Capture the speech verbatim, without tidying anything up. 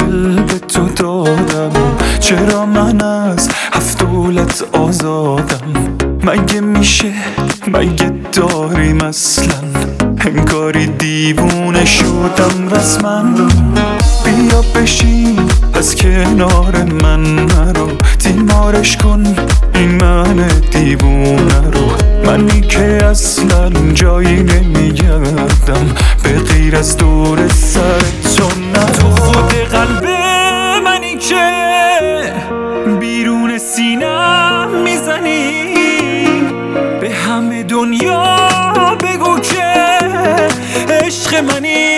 دل به تو دادم، چرا من از هفت دولت آزادم؟ مگه میشه، مگه داریم اصلا؟ انگاری دیوونه شدم رسما. بیا بشین از کنار من، نرو تیمارش کن این من دیوونه رو. منی که اصلا جایی نمیگردم به غیر از دور سر تو. نه تو خود قلب منی که بیرون سینم میزنی، به همه دنیا بگو که عشق منی.